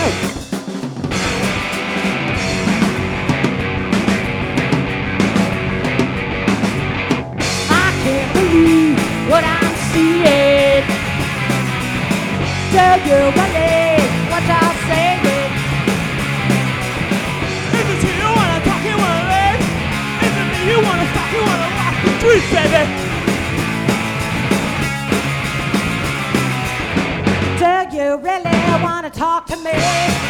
I can't believe what I'm seeing. Do you believe what I'm saying? Is it you wanna talk, you wanna live? Is it me you wanna stop, you wanna rock the streets, baby? Do you really wanna talk to me?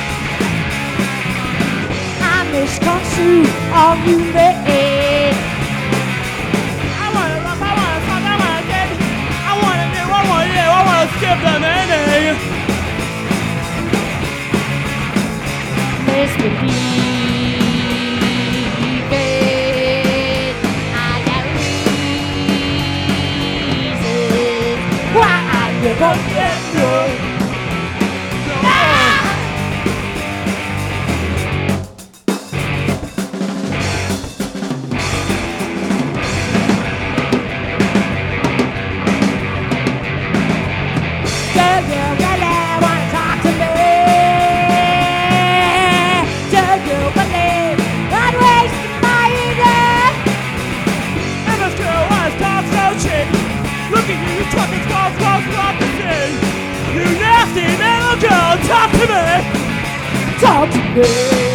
I misconstrue all you made. I wanna rock, I wanna talk, I wanna get, I wanna live, I wanna live, I wanna skip the meaning. Misbelieving, I got reasons why I live on this road. Do you really wanna talk to me? Do you believe I'm wasting my evening? And this girl wanna talk so chick. Look at you talking small to sing. You nasty little girl, talk to me. Talk to me.